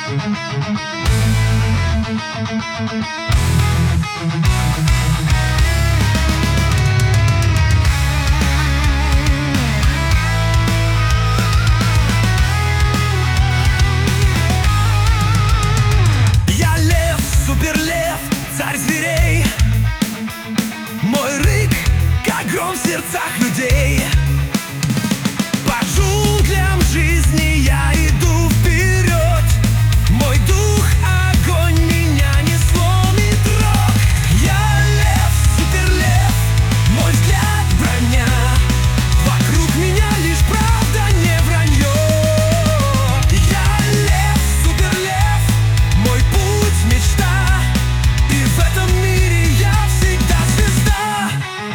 Я лев, суперлев, царь зверей. Мой рык, как гром в сердцах людей. По джунглям жизни я иду вперед. Мой дух огонь, меня не сломит рок. Я лев, суперлев, мой взгляд броня. Вокруг меня лишь правда, не вранье. Я лев, суперлев, мой путь мечта. И в этом мире я всегда звезда.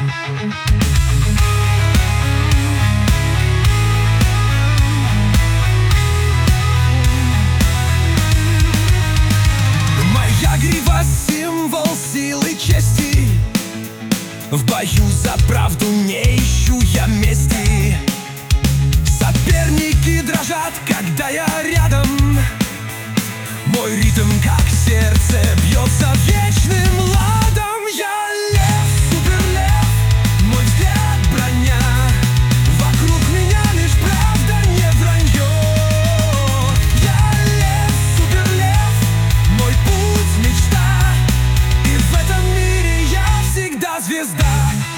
Моя грива — символ силы и чести. В бою за правду не ищу я мести. Соперники дрожат, когда я рядом. Мой ритм, как сердце, бьется вечным ладом. Я лев, суперлев, мой взгляд броня. Вокруг меня лишь правда, не вранье. Я лев, суперлев, мой путь мечта. И в этом мире я всегда звезда.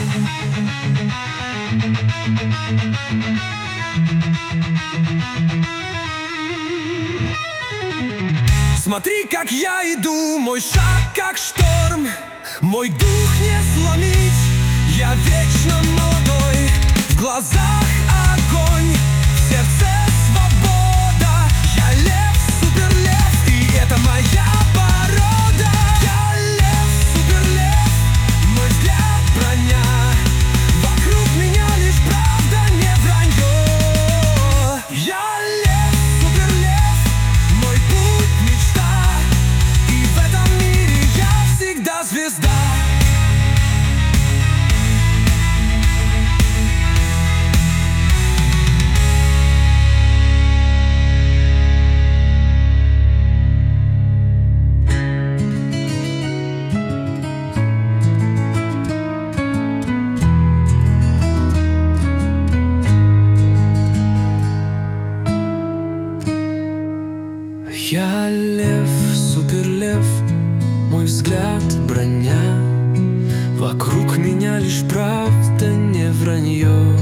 Смотри, как я иду, мой шаг как шторм. Мой дух не сломить, я вечно молодой. В глазах огонь, в сердце свобода. Я лев, суперлев, и это моя порода. Я лев, суперлев, мой взгляд броня. Вокруг меня лишь правда, не вранье. Я лев, суперлев, мой путь мечта. И в этом мире я всегда звезда. Я лев, суперлев, мой взгляд броня. Вокруг меня лишь правда, не вранье.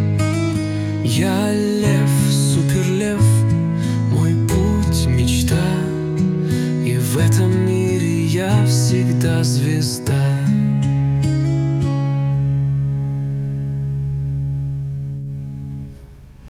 Я лев, суперлев, мой путь мечта. И в этом мире я всегда звезда.